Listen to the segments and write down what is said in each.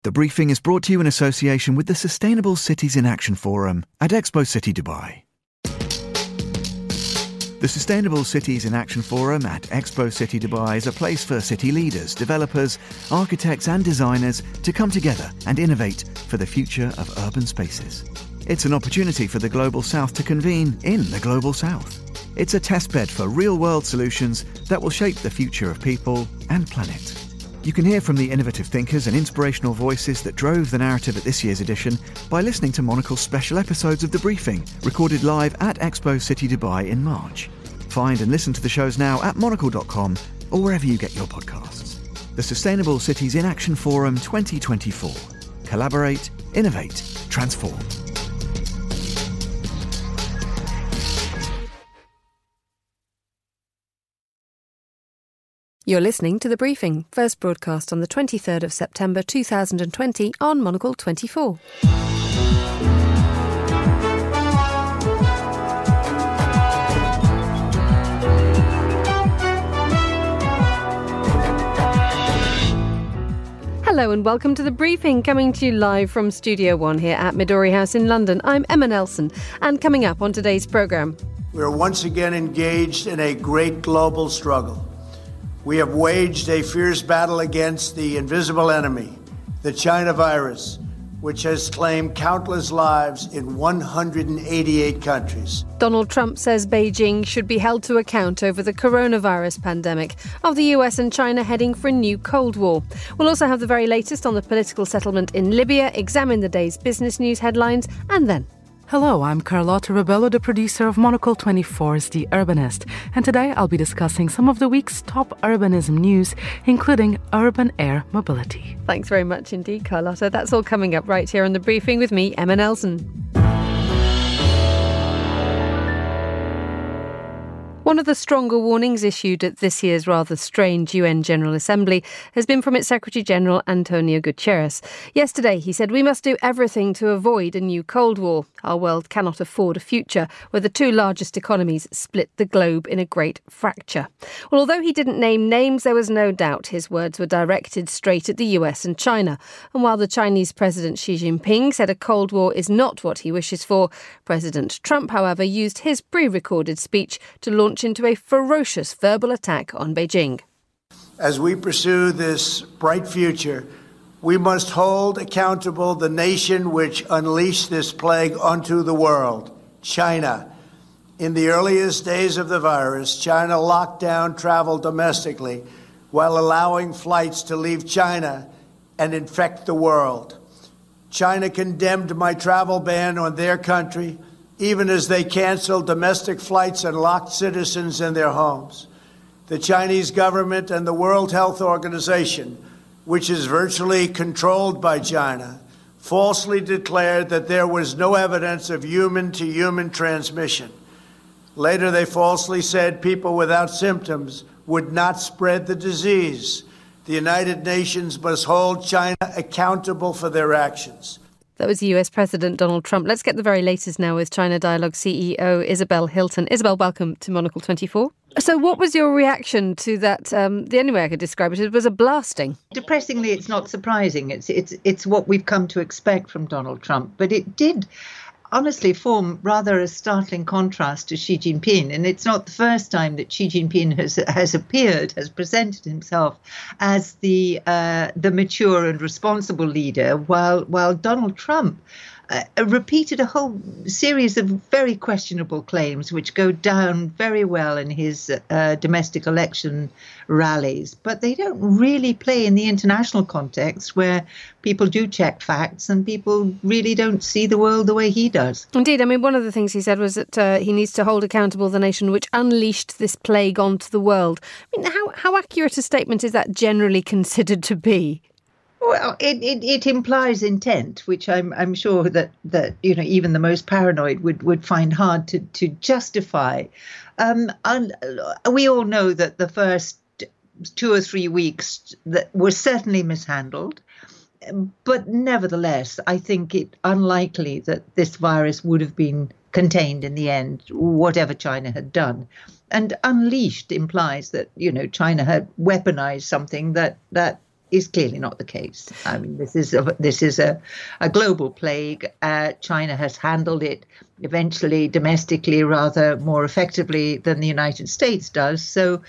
The briefing is brought to you in association with the Sustainable Cities in Action Forum at Expo City Dubai. The Sustainable Cities in Action Forum at Expo City Dubai is a place for city leaders, developers, architects and designers to come together and innovate for the future of urban spaces. It's an opportunity for the Global South to convene in the Global South. It's a testbed for real-world solutions that will shape the future of people and planet. You can hear from the innovative thinkers and inspirational voices that drove the narrative at this year's edition by listening to Monocle's special episodes of The Briefing, recorded live at Expo City Dubai in March. Find and listen to the shows now at monocle.com or wherever you get your podcasts. The Sustainable Cities in Action Forum 2024. Collaborate, innovate, transform. You're listening to The Briefing, first broadcast on the 23rd of September 2020 on Monocle 24. Hello and welcome to The Briefing, coming to you live from Studio One here at Midori House in London. I'm Emma Nelson, and coming up on today's programme. We're once again engaged in a great global struggle. We have waged a fierce battle against the invisible enemy, the China virus, which has claimed countless lives in 188 countries. Donald Trump says Beijing should be held to account over the coronavirus pandemic, of the US and China heading for a new Cold War. We'll also have the very latest on the political settlement in Libya, examine the day's business news headlines, and then... Hello, I'm Carlotta Rebello, the producer of Monocle 24's The Urbanist, and today I'll be discussing some of the week's top urbanism news, including urban air mobility. Thanks very much indeed, Carlotta. That's all coming up right here on The Briefing with me, Emma Nelson. One of the stronger warnings issued at this year's rather strange UN General Assembly has been from its Secretary-General Antonio Guterres. Yesterday, he said, "We must do everything to avoid a new Cold War. Our world cannot afford a future where the two largest economies split the globe in a great fracture." Well, although he didn't name names, there was no doubt his words were directed straight at the US and China. And while the Chinese President Xi Jinping said a Cold War is not what he wishes for, President Trump, however, used his pre-recorded speech to launch into a ferocious verbal attack on Beijing. As we pursue this bright future, we must hold accountable the nation which unleashed this plague onto the world, China. In the earliest days of the virus, China locked down travel domestically while allowing flights to leave China and infect the world. China condemned my travel ban on their country, even as they canceled domestic flights and locked citizens in their homes. The Chinese government and the World Health Organization, which is virtually controlled by China, falsely declared that there was no evidence of human-to-human transmission. Later, they falsely said people without symptoms would not spread the disease. The United Nations must hold China accountable for their actions. That was US President Donald Trump. Let's get the very latest now with China Dialogue CEO Isabel Hilton. Isabel, welcome to Monocle 24. So what was your reaction to that? The only way I could describe it was a blasting. Depressingly, it's not surprising. It's what we've come to expect from Donald Trump. But it did honestly form rather a startling contrast to Xi Jinping. And it's not the first time that Xi Jinping has presented himself as the mature and responsible leader, while Donald Trump repeated a whole series of very questionable claims, which go down very well in his domestic election rallies. But they don't really play in the international context where people do check facts and people really don't see the world the way he does. Indeed. I mean, one of the things he said was that he needs to hold accountable the nation which unleashed this plague onto the world. I mean, how accurate a statement is that generally considered to be? Well, it implies intent, which I'm sure that even the most paranoid would find hard to justify. And we all know that the first 2 or 3 weeks that were certainly mishandled, but nevertheless, I think it unlikely that this virus would have been contained in the end, whatever China had done. And unleashed implies that China had weaponized something that is clearly not the case. I mean, this is a global plague. China has handled it eventually domestically rather more effectively than the United States does. So,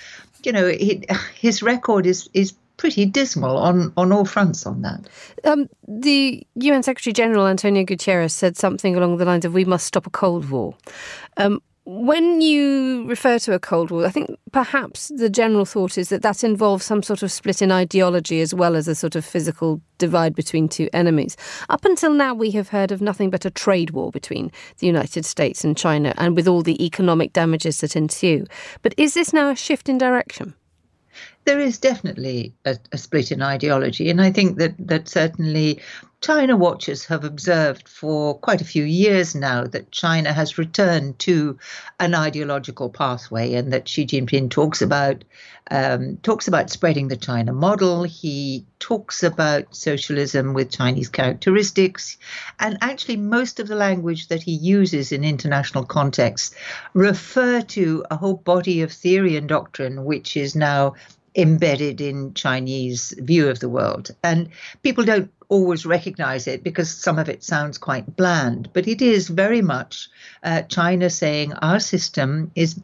his record is pretty dismal on all fronts on that. The UN Secretary General, Antonio Guterres, said something along the lines of, we must stop a Cold War. When you refer to a Cold War, I think perhaps the general thought is that involves some sort of split in ideology as well as a sort of physical divide between two enemies. Up until now, we have heard of nothing but a trade war between the United States and China, and with all the economic damages that ensue. But is this now a shift in direction? There is definitely a split in ideology, and I think that certainly China watchers have observed for quite a few years now that China has returned to an ideological pathway, and that Xi Jinping talks about spreading the China model. He talks about socialism with Chinese characteristics, and actually most of the language that he uses in international contexts refer to a whole body of theory and doctrine which is now embedded in Chinese view of the world. And people don't always recognize it because some of it sounds quite bland, but it is very much China saying our system is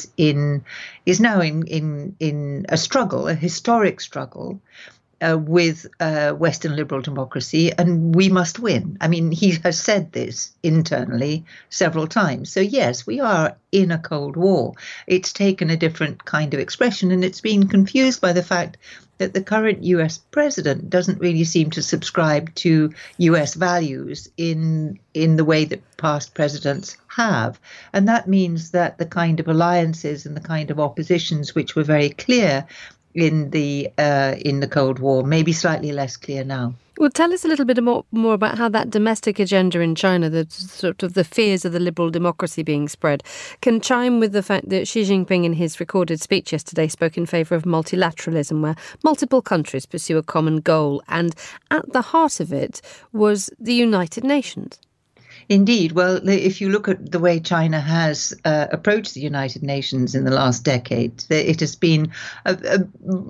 now in a struggle, a historic struggle, with Western liberal democracy, and we must win. I mean, he has said this internally several times. So yes, we are in a Cold War. It's taken a different kind of expression, and it's been confused by the fact that the current US president doesn't really seem to subscribe to US values in the way that past presidents have. And that means that the kind of alliances and the kind of oppositions which were very clear in the Cold War may be slightly less clear now. Well, tell us a little bit more about how that domestic agenda in China, the sort of the fears of the liberal democracy being spread, can chime with the fact that Xi Jinping in his recorded speech yesterday spoke in favour of multilateralism, where multiple countries pursue a common goal, and at the heart of it was the United Nations. Indeed. Well, if you look at the way China has approached the United Nations in the last decade, it has been a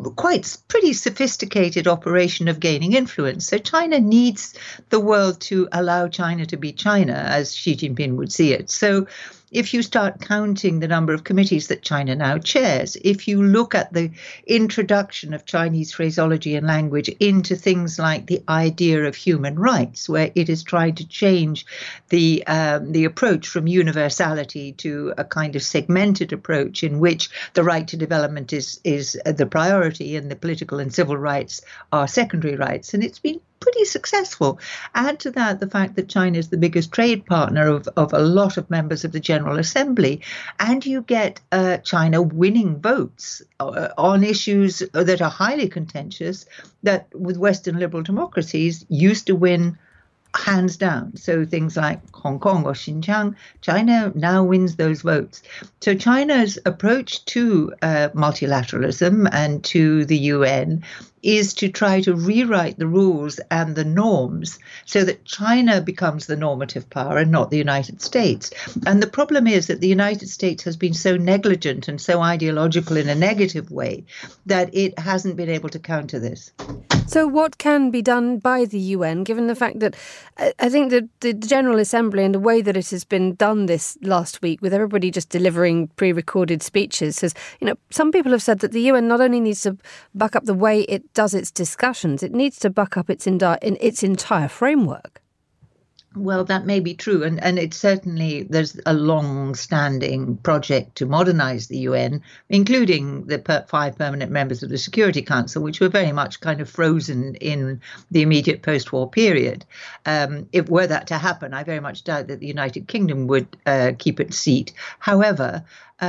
pretty sophisticated operation of gaining influence. So China needs the world to allow China to be China, as Xi Jinping would see it. So if you start counting the number of committees that China now chairs, if you look at the introduction of Chinese phraseology and language into things like the idea of human rights, where it is trying to change the approach from universality to a kind of segmented approach in which the right to development is the priority and the political and civil rights are secondary rights. And it's been pretty successful. Add to that the fact that China is the biggest trade partner of a lot of members of the General Assembly, and you get China winning votes on issues that are highly contentious that with Western liberal democracies used to win hands down. So things like Hong Kong or Xinjiang, China now wins those votes. So China's approach to multilateralism and to the UN is to try to rewrite the rules and the norms so that China becomes the normative power and not the United States. And the problem is that the United States has been so negligent and so ideological in a negative way that it hasn't been able to counter this. So what can be done by the UN, given the fact that I think that the General Assembly and the way that it has been done this last week, with everybody just delivering pre-recorded speeches, says, some people have said that the UN not only needs to buck up the way it does its discussions, it needs to buck up its entire framework. Well, that may be true. And it's certainly, there's a long-standing project to modernize the UN, including the 5 permanent members of the Security Council, which were very much kind of frozen in the immediate post-war period. If were that to happen, I very much doubt that the United Kingdom would keep its seat. However,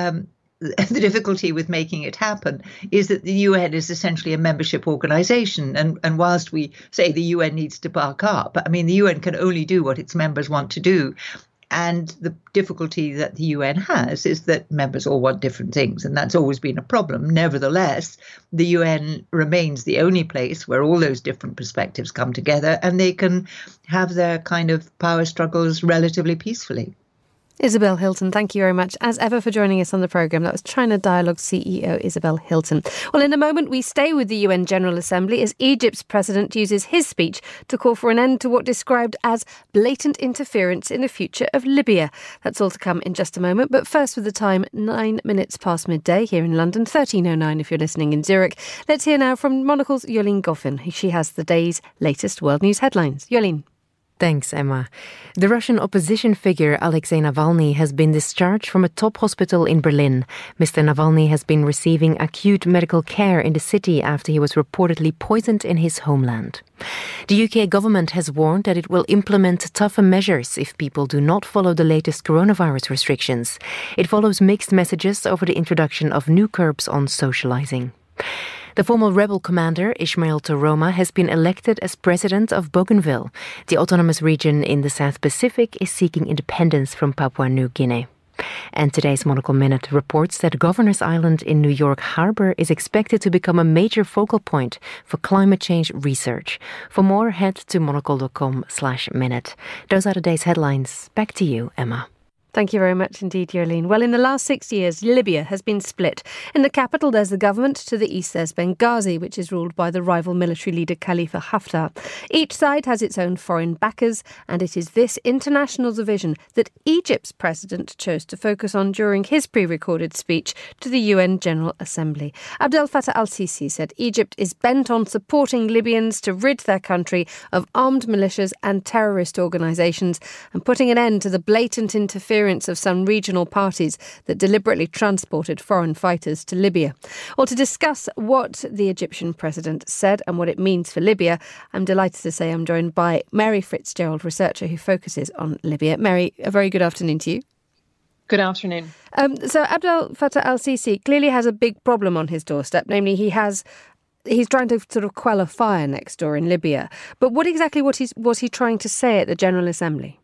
the difficulty with making it happen is that the UN is essentially a membership organization. And whilst we say the UN needs to buck up, I mean, the UN can only do what its members want to do. And the difficulty that the UN has is that members all want different things, and that's always been a problem. Nevertheless, the UN remains the only place where all those different perspectives come together and they can have their kind of power struggles relatively peacefully. Isabel Hilton, thank you very much, as ever, for joining us on the programme. That was China Dialogue CEO Isabel Hilton. Well, in a moment, we stay with the UN General Assembly as Egypt's president uses his speech to call for an end to what described as blatant interference in the future of Libya. That's all to come in just a moment. But first, with the time, 9 minutes past midday here in London, 13:09 if you're listening in Zurich. Let's hear now from Monocle's Jolene Goffin. She has the day's latest world news headlines. Jolene. Thanks, Emma. The Russian opposition figure Alexei Navalny has been discharged from a top hospital in Berlin. Mr. Navalny has been receiving acute medical care in the city after he was reportedly poisoned in his homeland. The UK government has warned that it will implement tougher measures if people do not follow the latest coronavirus restrictions. It follows mixed messages over the introduction of new curbs on socialising. The former rebel commander, Ismail Toroma, has been elected as president of Bougainville. The autonomous region in the South Pacific is seeking independence from Papua New Guinea. And today's Monocle Minute reports that Governor's Island in New York Harbor is expected to become a major focal point for climate change research. For more, head to monocle.com/minute. Those are today's headlines. Back to you, Emma. Thank you very much indeed, Jolene. Well, in the last 6 years, Libya has been split. In the capital, there's the government. To the east, there's Benghazi, which is ruled by the rival military leader Khalifa Haftar. Each side has its own foreign backers, and it is this international division that Egypt's president chose to focus on during his pre-recorded speech to the UN General Assembly. Abdel Fattah al-Sisi said Egypt is bent on supporting Libyans to rid their country of armed militias and terrorist organisations and putting an end to the blatant interference of some regional parties that deliberately transported foreign fighters to Libya. Well, to discuss what the Egyptian president said and what it means for Libya, I'm delighted to say I'm joined by Mary Fitzgerald, researcher who focuses on Libya. Mary, a very good afternoon to you. Good afternoon. So Abdel Fattah al-Sisi clearly has a big problem on his doorstep, namely he's trying to sort of quell a fire next door in Libya. But what exactly was he trying to say at the General Assembly?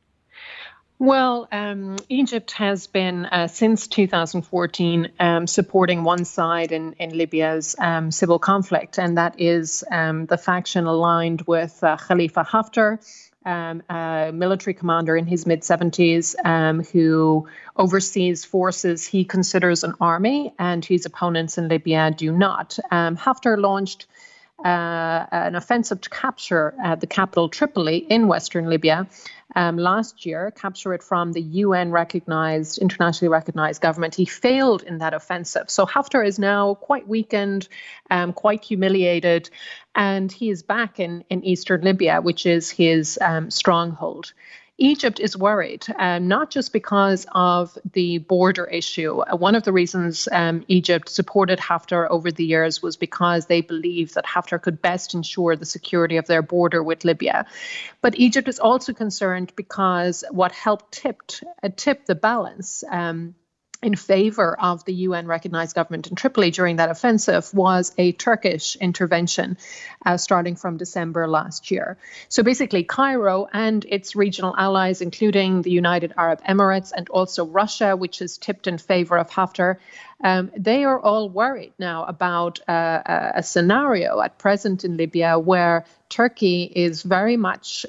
Well, Egypt has been, since 2014, supporting one side in Libya's civil conflict, and that is the faction aligned with Khalifa Haftar, a military commander in his mid-70s who oversees forces he considers an army, and his opponents in Libya do not. Haftar launched an offensive to capture the capital Tripoli in western Libya last year, capture it from the internationally recognized government. He failed in that offensive. So Haftar is now quite weakened, quite humiliated, and he is back in eastern Libya, which is his stronghold. Egypt is worried, not just because of the border issue. One of the reasons Egypt supported Haftar over the years was because they believed that Haftar could best ensure the security of their border with Libya. But Egypt is also concerned because what helped tip the balance in favor of the UN-recognized government in Tripoli during that offensive was a Turkish intervention starting from December last year. So basically, Cairo and its regional allies, including the United Arab Emirates and also Russia, which is tipped in favor of Haftar, they are all worried now about a scenario at present in Libya where Turkey is very much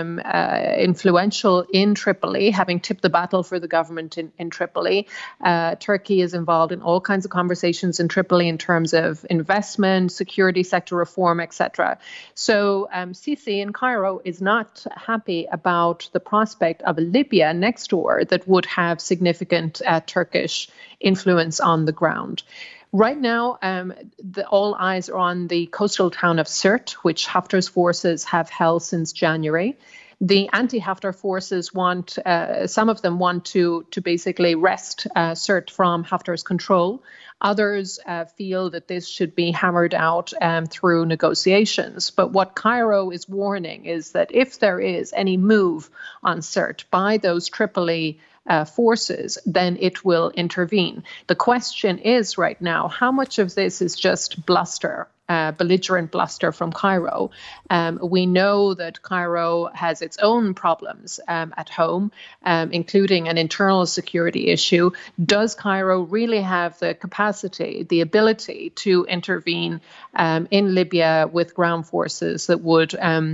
influential in Tripoli, having tipped the battle for the government in Tripoli. Turkey is involved in all kinds of conversations in Tripoli in terms of investment, security sector reform, etc. So Sisi in Cairo is not happy about the prospect of Libya next door that would have significant Turkish influence on the ground. Right now, all eyes are on the coastal town of Sirte, which Haftar's forces have held since January. The anti-Haftar forces some of them want to basically wrest Sirte from Haftar's control. Others feel that this should be hammered out through negotiations. But what Cairo is warning is that if there is any move on Sirte by those Tripoli forces, then it will intervene. The question is right now, how much of this is just bluster, belligerent bluster from Cairo? We know that Cairo has its own problems at home, including an internal security issue. Does Cairo really have the capacity, the ability to intervene in Libya with ground forces that would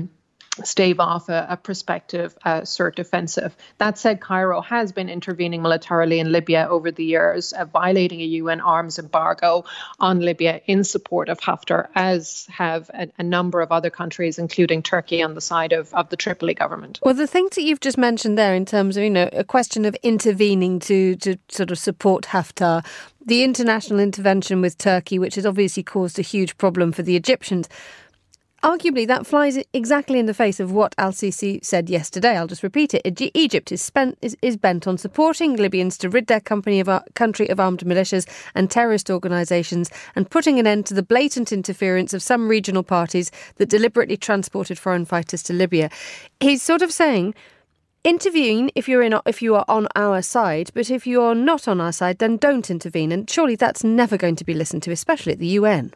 stave off a prospective SIRT offensive. That said, Cairo has been intervening militarily in Libya over the years, violating a UN arms embargo on Libya in support of Haftar, as have a number of other countries, including Turkey, on the side of the Tripoli government. Well, the things that you've just mentioned there in terms of, a question of intervening to sort of support Haftar, the international intervention with Turkey, which has obviously caused a huge problem for the Egyptians. Arguably, that flies exactly in the face of what al-Sisi said yesterday. I'll just repeat it. Egypt is bent on supporting Libyans to rid their country of armed militias and terrorist organisations and putting an end to the blatant interference of some regional parties that deliberately transported foreign fighters to Libya. He's sort of saying, intervene if you are on our side, but if you are not on our side, then don't intervene. And surely that's never going to be listened to, especially at the UN.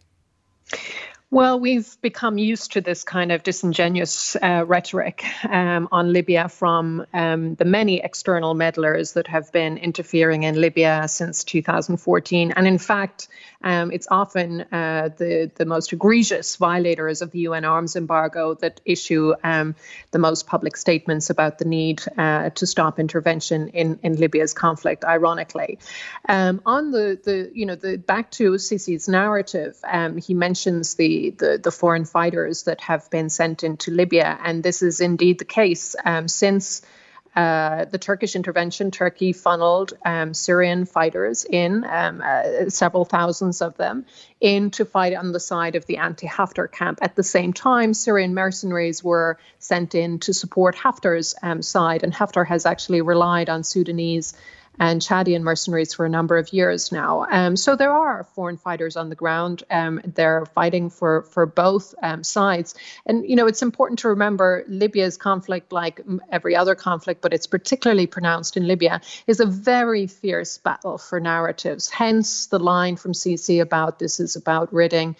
Well, we've become used to this kind of disingenuous rhetoric on Libya from the many external meddlers that have been interfering in Libya since 2014. And in fact, it's often the most egregious violators of the UN arms embargo that issue the most public statements about the need to stop intervention in Libya's conflict, ironically. On the back to Sisi's narrative, he mentions the foreign fighters that have been sent into Libya. And this is indeed the case. Since the Turkish intervention, Turkey funneled Syrian fighters in, several thousands of them, in to fight on the side of the anti-Haftar camp. At the same time, Syrian mercenaries were sent in to support Haftar's side. And Haftar has actually relied on Sudanese and Chadian mercenaries for a number of years now. So there are foreign fighters on the ground. They're fighting for both sides. And, it's important to remember Libya's conflict, like every other conflict, but it's particularly pronounced in Libya, is a very fierce battle for narratives. Hence the line from Sisi about this is about ridding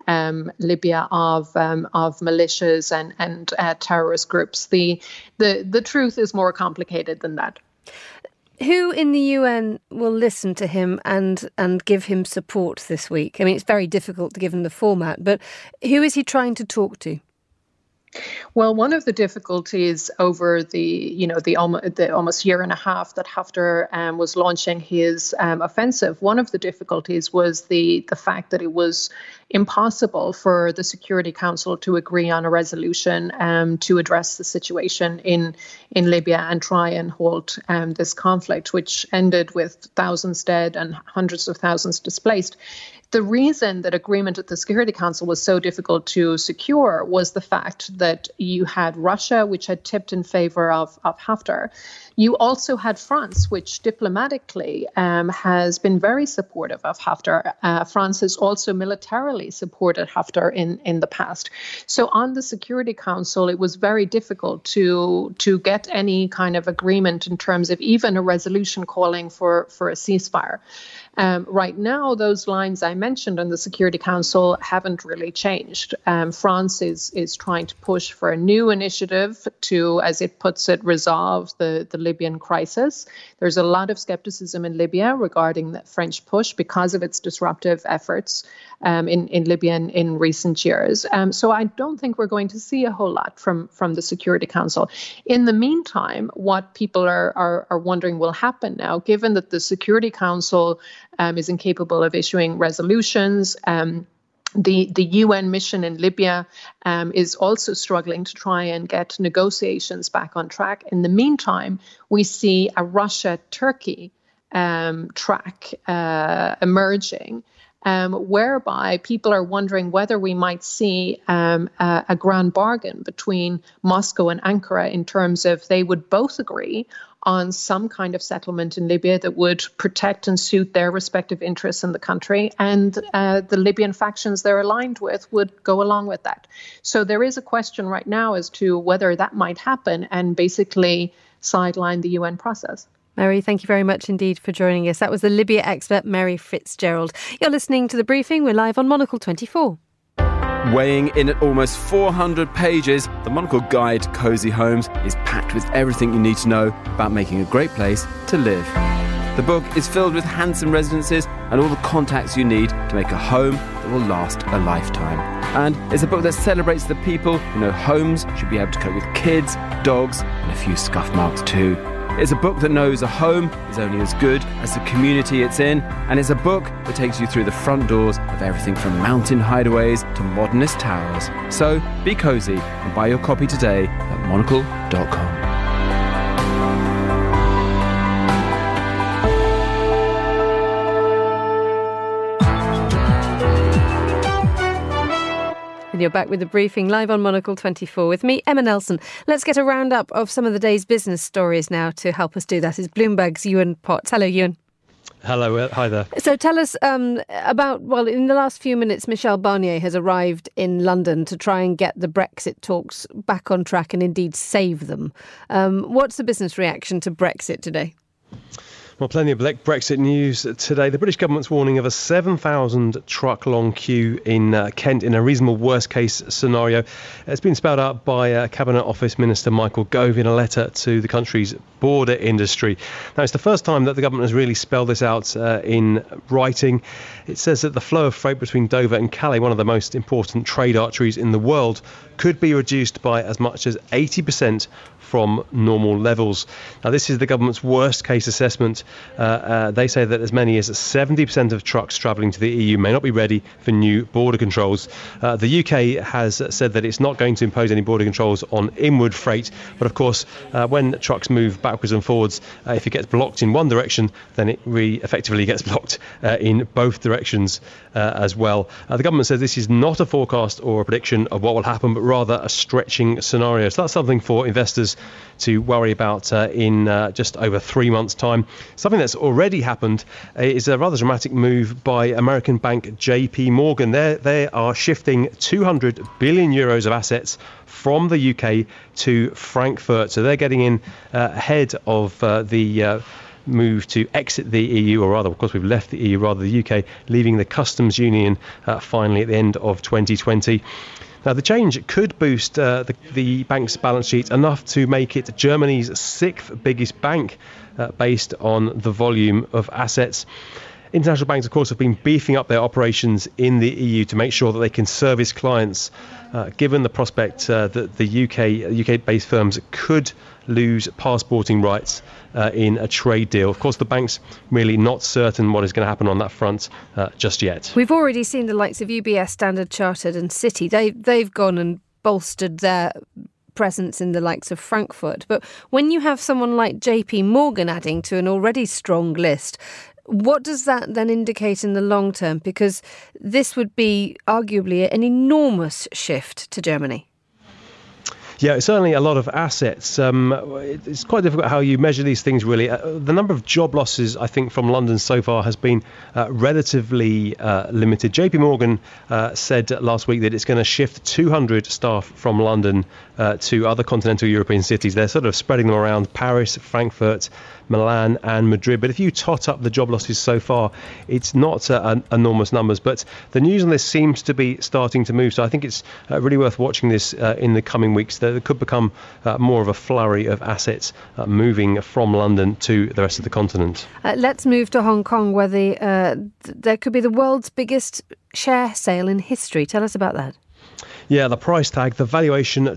Libya of militias and terrorist groups. The truth is more complicated than that. Who in the UN will listen to him and give him support this week? I mean, it's very difficult given the format, but who is he trying to talk to? Well, one of the difficulties over the almost year and a half that Haftar was launching his offensive, one of the difficulties was the fact that it was impossible for the Security Council to agree on a resolution to address the situation in Libya and try and halt this conflict, which ended with thousands dead and hundreds of thousands displaced. The reason that agreement at the Security Council was so difficult to secure was the fact that you had Russia, which had tipped in favor of Haftar. You also had France, which diplomatically has been very supportive of Haftar. France has also militarily supported Haftar in the past. So on the Security Council, it was very difficult to get any kind of agreement in terms of even a resolution calling for a ceasefire. Right now, those lines I mentioned on the Security Council haven't really changed. France is trying to push for a new initiative to, as it puts it, resolve the Libyan crisis. There's a lot of skepticism in Libya regarding the French push because of its disruptive efforts in Libya in recent years. So I don't think we're going to see a whole lot from the Security Council. In the meantime, what people are wondering will happen now, given that the Security Council is incapable of issuing resolutions. The UN mission in Libya is also struggling to try and get negotiations back on track. In the meantime, we see a Russia-Turkey track emerging, whereby people are wondering whether we might see a grand bargain between Moscow and Ankara in terms of they would both agree on some kind of settlement in Libya that would protect and suit their respective interests in the country, and the Libyan factions they're aligned with would go along with that. So there is a question right now as to whether that might happen and basically sideline the UN process. Mary, thank you very much indeed for joining us. That was the Libya expert, Mary Fitzgerald. You're listening to The Briefing. We're live on Monocle 24. Weighing in at almost 400 pages, the Monocle Guide Cosy Homes is packed with everything you need to know about making a great place to live. The book is filled with handsome residences and all the contacts you need to make a home that will last a lifetime. And it's a book that celebrates the people who know homes should be able to cope with kids, dogs, and a few scuff marks too. It's a book that knows a home is only as good as the community it's in, and it's a book that takes you through the front doors of everything from mountain hideaways to modernist towers. So be cosy and buy your copy today at monocle.com. And you're back with the briefing live on Monocle 24 with me, Emma Nelson. Let's get a roundup of some of the day's business stories now. To help us do that is Bloomberg's Ewan Potts. Hello, Ewan. Hello, hi there. So tell us about, well, in the last few minutes, Michel Barnier has arrived in London to try and get the Brexit talks back on track and indeed save them. What's the business reaction to Brexit today? Well, plenty of Brexit news today. The British government's warning of a 7,000 truck long queue in Kent in a reasonable worst case scenario. It's been spelled out by Cabinet Office Minister Michael Gove in a letter to the country's border industry. Now, it's the first time that the government has really spelled this out in writing. It says that the flow of freight between Dover and Calais, one of the most important trade arteries in the world, could be reduced by as much as 80% from normal levels. Now, this is the government's worst case assessment. They say that as many as 70% of trucks travelling to the EU may not be ready for new border controls. The UK has said that it's not going to impose any border controls on inward freight, but of course, when trucks move backwards and forwards, if it gets blocked in one direction, then it effectively gets blocked in both directions as well. The government says this is not a forecast or a prediction of what will happen, but rather a stretching scenario. So that's something for investors to worry about in just over 3 months' time. Something that's already happened is a rather dramatic move by American bank JP Morgan. They are shifting 200 billion euros of assets from the UK to Frankfurt. So they're getting in ahead of the move to exit the EU, or rather, of course, we've left the EU, rather the UK leaving the customs union finally at the end of 2020. Now, the change could boost the bank's balance sheet enough to make it Germany's 6th biggest bank based on the volume of assets. International banks, of course, have been beefing up their operations in the EU to make sure that they can service clients, given the prospect that the UK-based firms could lose passporting rights in a trade deal. Of course, the bank's really not certain what is going to happen on that front just yet. We've already seen the likes of UBS, Standard Chartered and Citi. They've gone and bolstered their presence in the likes of Frankfurt. But when you have someone like JP Morgan adding to an already strong list, what does that then indicate in the long term? Because this would be arguably an enormous shift to Germany. Yeah, certainly a lot of assets. It's quite difficult how you measure these things, really. The number of job losses, I think, from London so far has been relatively limited. JP Morgan said last week that it's going to shift 200 staff from London to other continental European cities. They're sort of spreading them around Paris, Frankfurt, Milan and Madrid. But if you tot up the job losses so far, it's not enormous numbers. But the news on this seems to be starting to move. So I think it's really worth watching this in the coming weeks. There could become more of a flurry of assets moving from London to the rest of the continent. Let's move to Hong Kong, where there could be the world's biggest share sale in history. Tell us about that. Yeah, the price tag, the valuation,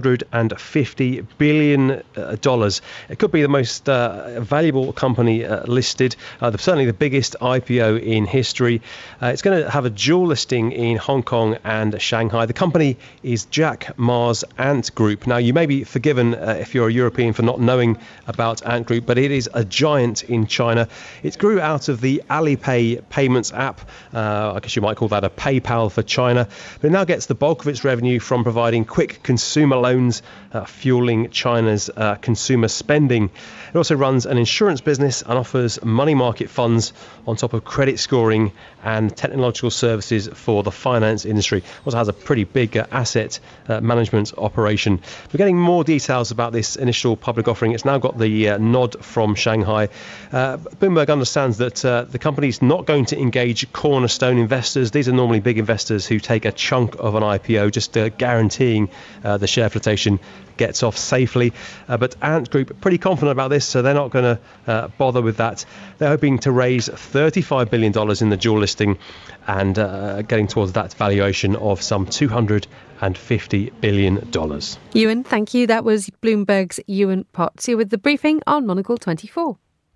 $250 billion. It could be the most valuable company listed, certainly the biggest IPO in history. It's going to have a dual listing in Hong Kong and Shanghai. The company is Jack Ma's Ant Group. Now, you may be forgiven if you're a European for not knowing about Ant Group, but it is a giant in China. It grew out of the Alipay payments app. I guess you might call that a PayPal for China. But it now gets the bulk of its revenue from providing quick consumer loans, fueling China's consumer spending. It also runs an insurance business and offers money market funds on top of credit scoring and technological services for the finance industry. It also has a pretty big asset management operation. We're getting more details about this initial public offering. It's now got the nod from Shanghai. Bloomberg understands that the company's not going to engage cornerstone investors. These are normally big investors who take a chunk of an IPO. just guaranteeing the share flotation gets off safely. But Ant Group pretty confident about this, so they're not going to bother with that. They're hoping to raise $35 billion in the dual listing and getting towards that valuation of some $250 billion. Ewan, thank you. That was Bloomberg's Ewan Potts here with the briefing on Monocle 24.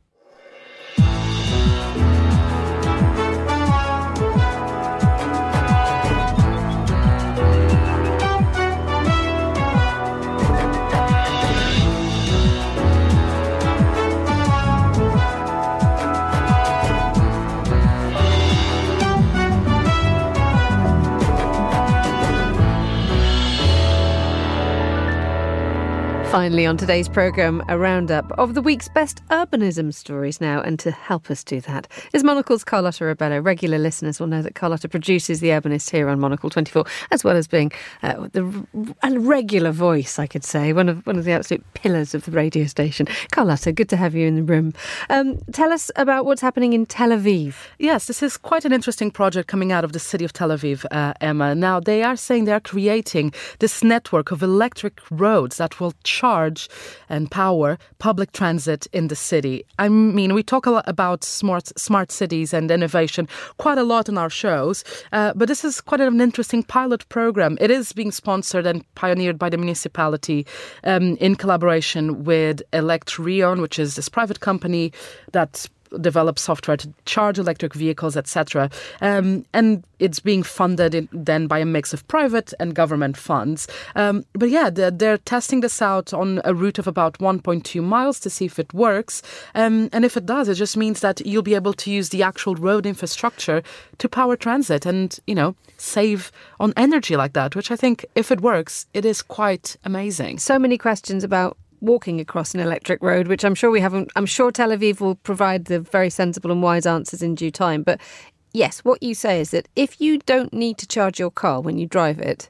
Finally, on today's programme, a roundup of the week's best urbanism stories now. And to help us do that is Monocle's Carlotta Rebello. Regular listeners will know that Carlotta produces The Urbanist here on Monocle 24, as well as being a regular voice, I could say, one of the absolute pillars of the radio station. Carlotta, good to have you in the room. Tell us about what's happening in Tel Aviv. Yes, this is quite an interesting project coming out of the city of Tel Aviv, Emma. Now, they are saying they are creating this network of electric roads that will charge and power public transit in the city. I mean, we talk a lot about smart cities and innovation quite a lot in our shows, but this is quite an interesting pilot program. It is being sponsored and pioneered by the municipality in collaboration with Electrion, which is this private company that develop software to charge electric vehicles, etc. And it's being funded then by a mix of private and government funds. But yeah, they're testing this out on a route of about 1.2 miles to see if it works. And if it does, it just means that you'll be able to use the actual road infrastructure to power transit and, save on energy like that, which I think, if it works, it is quite amazing. So many questions about walking across an electric road, which I'm sure we haven't. I'm sure Tel Aviv will provide the very sensible and wise answers in due time. But yes, what you say is that if you don't need to charge your car when you drive it,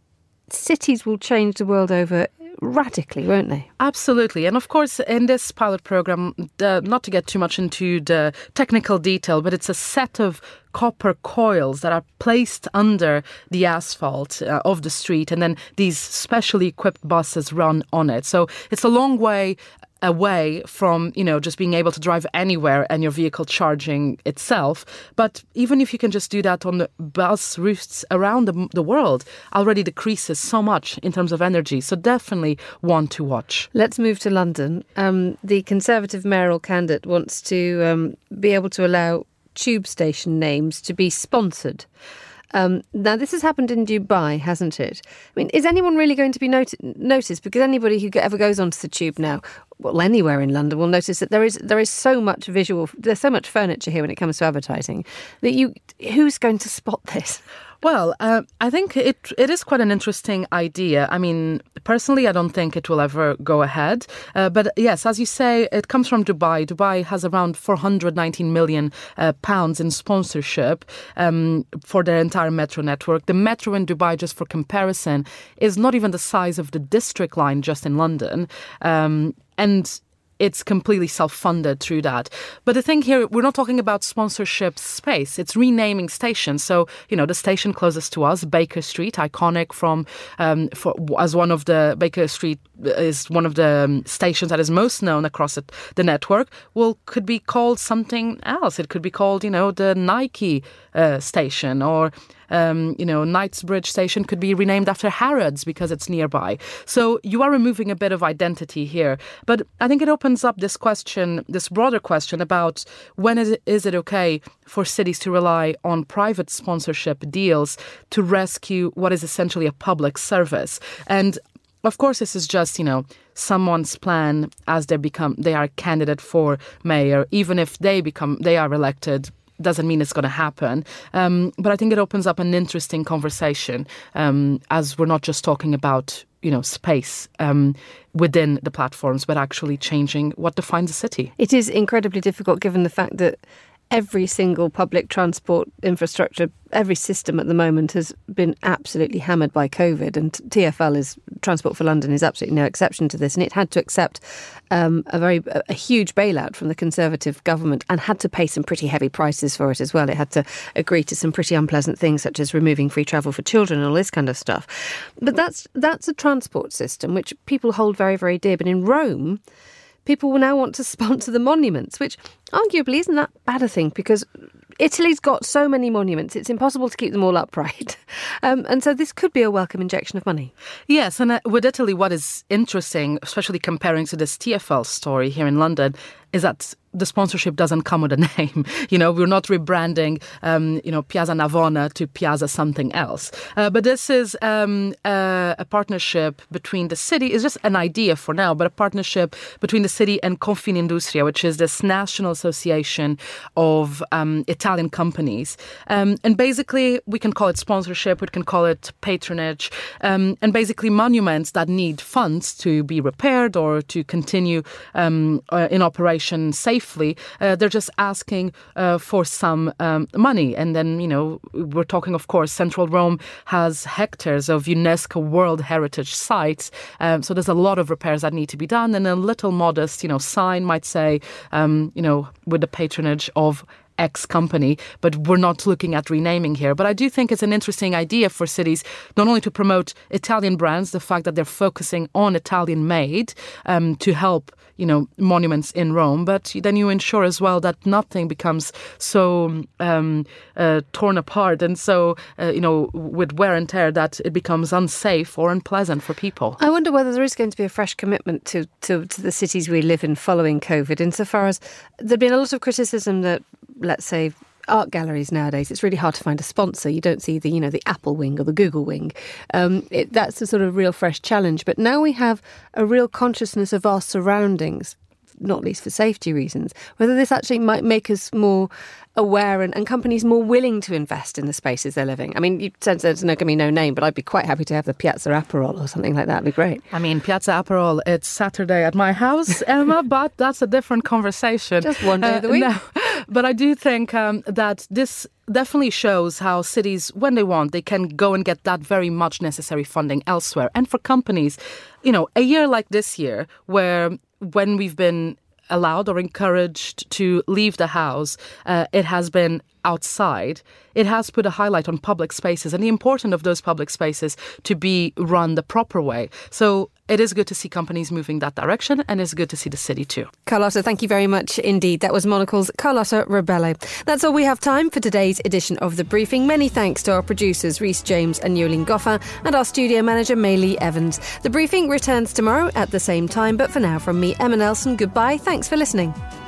cities will change the world over radically, won't they? Absolutely. And of course, in this pilot program, not to get too much into the technical detail, but it's a set of copper coils that are placed under the asphalt of the street, and then these specially equipped buses run on it. So it's a long way away from, just being able to drive anywhere and your vehicle charging itself. But even if you can just do that on the bus routes around the world, already decreases so much in terms of energy. So definitely one to watch. Let's move to London. The Conservative mayoral candidate wants to be able to allow tube station names to be sponsored. Now, this has happened in Dubai, hasn't it? I mean, is anyone really going to be noticed? Because anybody who ever goes onto the tube now, well, anywhere in London, will notice that there is so much there's so much furniture here when it comes to advertising, that who's going to spot this? Well, I think it is quite an interesting idea. I mean, personally, I don't think it will ever go ahead. But yes, as you say, it comes from Dubai. Dubai has around £419 million in sponsorship for their entire metro network. The metro in Dubai, just for comparison, is not even the size of the district line just in London. And it's completely self-funded through that. But the thing here, we're not talking about sponsorship space. It's renaming stations. So, the station closest to us, Baker Street, iconic as one of the Baker Street is one of the stations that is most known across the network. Well, could be called something else. It could be called, the Nike station, or Knightsbridge station could be renamed after Harrods because it's nearby. So you are removing a bit of identity here. But I think it opens up this broader question about when is it okay for cities to rely on private sponsorship deals to rescue what is essentially a public service. And of course, this is just, someone's plan as they are a candidate for mayor. Even if they are elected, doesn't mean it's going to happen. But I think it opens up an interesting conversation as we're not just talking about, space within the platforms, but actually changing what defines a city. It is incredibly difficult given the fact that every single public transport infrastructure, every system at the moment has been absolutely hammered by COVID, and TfL, Transport for London, is absolutely no exception to this, and it had to accept a huge bailout from the Conservative government and had to pay some pretty heavy prices for it as well. It had to agree to some pretty unpleasant things, such as removing free travel for children and all this kind of stuff. But that's a transport system which people hold very, very dear. But in Rome, people will now want to sponsor the monuments, which arguably isn't that bad a thing, because Italy's got so many monuments, it's impossible to keep them all upright. And so this could be a welcome injection of money. Yes, and with Italy, what is interesting, especially comparing to this TfL story here in London, is that the sponsorship doesn't come with a name. We're not rebranding, Piazza Navona to Piazza something else. But this is a partnership between the city. It's just an idea for now, but a partnership between the city and Confindustria, which is this national association of Italian companies. And basically, we can call it sponsorship, we can call it patronage, and basically monuments that need funds to be repaired or to continue in operation safely. They're just asking for some money. And then, we're talking, of course, Central Rome has hectares of UNESCO World Heritage sites. So there's a lot of repairs that need to be done. And a little modest, sign might say, with the patronage of X company, but we're not looking at renaming here. But I do think it's an interesting idea for cities, not only to promote Italian brands, the fact that they're focusing on Italian made to help, monuments in Rome, but then you ensure as well that nothing becomes so torn apart and so, with wear and tear that it becomes unsafe or unpleasant for people. I wonder whether there is going to be a fresh commitment to the cities we live in following COVID, insofar as there's been a lot of criticism that, let's say, art galleries nowadays, it's really hard to find a sponsor. You don't see the Apple wing or the Google wing. That's a sort of real fresh challenge. But now we have a real consciousness of our surroundings, not least for safety reasons, whether this actually might make us more aware and companies more willing to invest in the spaces they're living. I mean, you said there's going to be no name, but I'd be quite happy to have the Piazza Aperol or something like that. It'd be great. I mean, Piazza Aperol, it's Saturday at my house, Emma, but that's a different conversation. Just one day of the week. No. But I do think that this definitely shows how cities, when they want, they can go and get that very much necessary funding elsewhere. And for companies, a year like this year, when we've been allowed or encouraged to leave the house, it has been outside. It has put a highlight on public spaces and the importance of those public spaces to be run the proper way. So it is good to see companies moving that direction, and it's good to see the city too. Carlotta, thank you very much indeed. That was Monocle's Carlotta Rebello. That's all we have time for today's edition of The Briefing. Many thanks to our producers, Rhys James and Yolene Goffin, and our studio manager, Maylee Evans. The Briefing returns tomorrow at the same time, but for now, from me, Emma Nelson, goodbye. Thanks for listening.